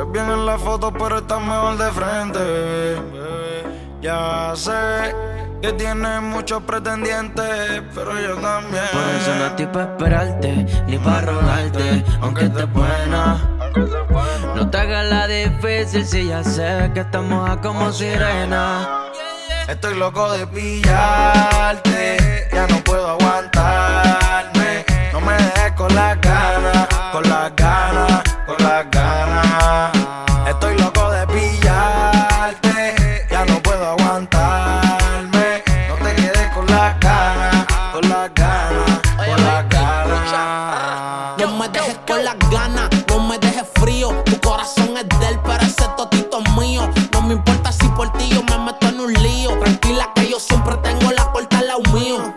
ves bien en la foto, pero estás mejor de frente, bebé. Ya sé que tienes muchos pretendientes, pero yo también. Por eso no estoy pa' esperarte, ni pa' rogarte, aunque estés buena. No te hagas la difícil si ya sé que estamos a como sirena. Estoy loco de pillarte, ya no puedo aguantarme. No me dejes con las ganas, con las ganas, con las ganas. Estoy loco de pillarte, ya no puedo aguantarme. No te quedes con las ganas, con las ganas, con las ganas. No me dejes con las ganas, no me dejes frío. Tu corazón es de él, pero ese totito es mío. No me importa si por ti yo me meto en un lío. Tranquila que yo siempre tengo la puerta al lado mío.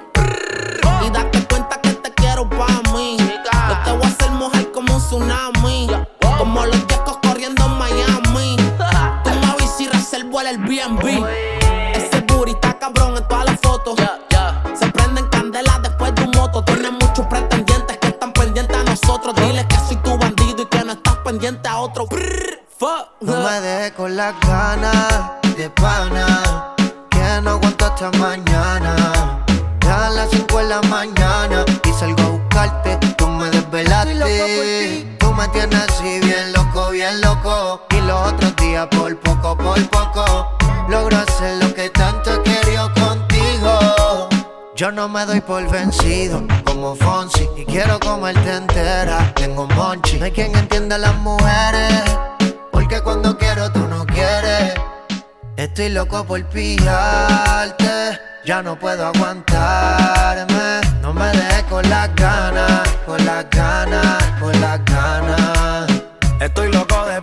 Y date cuenta que te quiero pa' mí. Yo te voy a hacer mujer como un tsunami, como los yecos corriendo en Miami. Tú me avisas y reservo el Airbnb. Ese booty está cabrón en todas las fotos. Se prenden candelas después de un moto. Tienes muchos pretendientes que están pendientes a nosotros. Dile que soy tu bandido y que no estás pendiente a otro. No me dejes con las ganas de pana, que no aguanto hasta mañana. Ya a las 5 de la mañana y salgo a buscarte, tú me desvelaste. Tú me tienes así bien loco, y los otros días por poco logro hacer lo que tanto he querido contigo. Yo no me doy por vencido, como Fonsi, y quiero comerte entera. Tengo un monchi, no hay quien entienda a las mujeres, porque cuando quiero tú no quieres. Estoy loco por pillarte, ya no puedo aguantarme. No me dejes con las ganas, con las ganas, con las ganas. Estoy loco de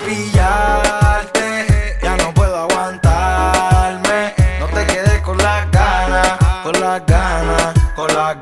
pillarte, ya no puedo aguantarme. No te quedes con las ganas, con las ganas, con las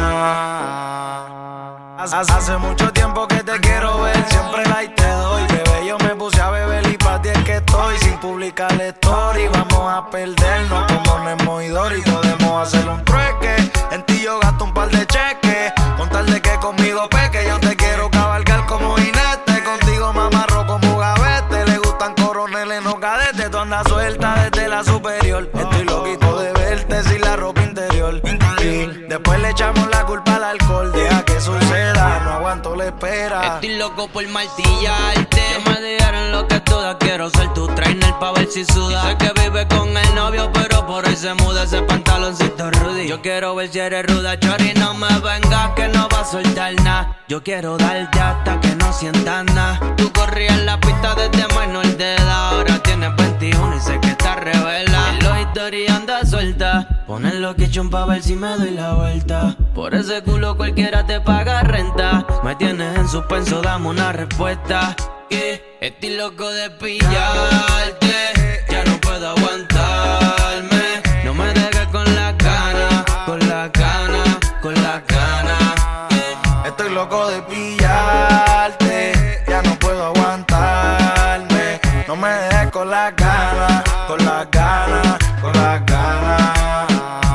ganas. Hace mucho tiempo que te quiero ver, siempre like te doy. Bebé, yo me puse a beber y pa' ti es que estoy. Sin publicar la story, vamos a perdernos como Nemo y Dory. Podemos hacer un trueque, en ti yo gasto un par de cheques. Con tal de que conmigo peque, yo te quiero cabalgar como jinete. Contigo me amarro como gavete. Le gustan coroneles, no cadetes. Tú andas suelta desde la superior. Estoy loquito de verte sin la ropa interior. Y después le echamos la culpa al alcohol. Deja que suceda, no aguanto la espera. Estoy loco por martillarte. Yo me dijeron lo que todas. Quiero ser tu trainer pa' ver si suda. Sé que vive con el novio, pero por ahí se muda ese pantaloncito Rudy. Yo quiero ver si eres ruda, chori, no me vengas que no va a soltar nada. Yo quiero darte hasta que no sientas nada. Tú corrías en la pista desde menor de edad. Ahora tienes 21 y sé que estás revela. En los stories anda suelta. Pon el location pa' ver si me doy la vuelta. Por ese culo cualquiera te paga renta. Me tienes en suspenso, dame una respuesta. Estoy loco de pillarte, ya no puedo aguantarme. No me dejes con las ganas, con las ganas, con las ganas. Estoy loco de pillarte, ya no puedo aguantarme. No me dejes con las ganas, con las ganas, con las ganas.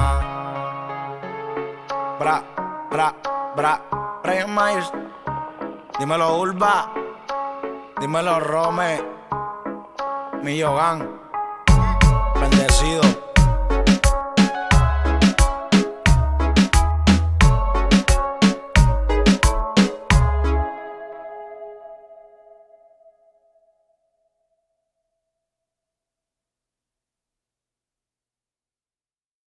Brian Myers, dímelo Urba, dímelo Rome, Millogan.